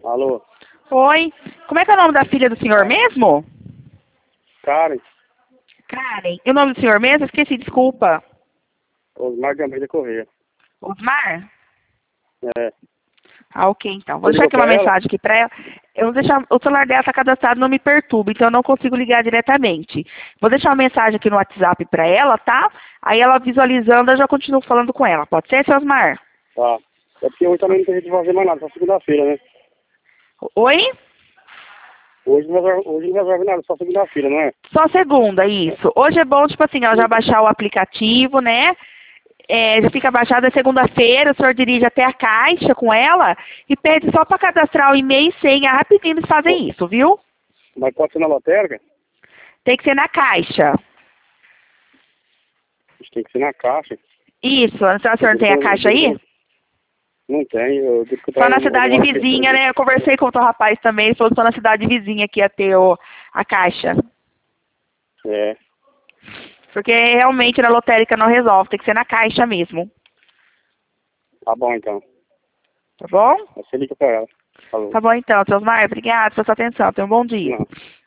Alô? Oi, como é que é o nome da filha do senhor mesmo? Karen? Karen. E o nome do senhor mesmo? Esqueci, desculpa. Osmar de Almeida Correia. Osmar? É. Ah, ok, então. Vou Você deixar ligou aqui uma pra ela? mensagem aqui pra ela. Eu vou deixar, o celular dela tá cadastrado, não me perturba, então eu não consigo ligar diretamente. Vou deixar uma mensagem aqui no WhatsApp pra ela, tá? Aí ela visualizando, eu já continuo falando com ela. Pode ser, seu Osmar? Tá. É porque hoje também não tem jeito de fazer mais nada, só segunda-feira, né? Oi? Hoje não resolve nada, só segunda-feira, não é? Só segunda, isso. Hoje é bom, tipo assim, ela já baixar o aplicativo, né? Já fica baixado, é segunda-feira, o senhor dirige até a caixa com ela e pede só para cadastrar o e-mail e senha. Rapidinho eles Pô, fazem isso, viu? mas pode ser na lotérica? Tem que ser na caixa. Tem que ser na caixa. Isso, a senhora não tem a caixa aí? Não tem, eu digo que Só tá na cidade alguma vizinha, né? Eu conversei com outro rapaz também, ele falou que só na cidade vizinha que ia ter a caixa. É, Porque realmente na lotérica não resolve, tem que ser na caixa mesmo. tá bom então. Tá bom? Você liga pra ela. Falou. Tá bom então, seu Osmar, obrigado pela sua atenção. Tenha um bom dia. Não.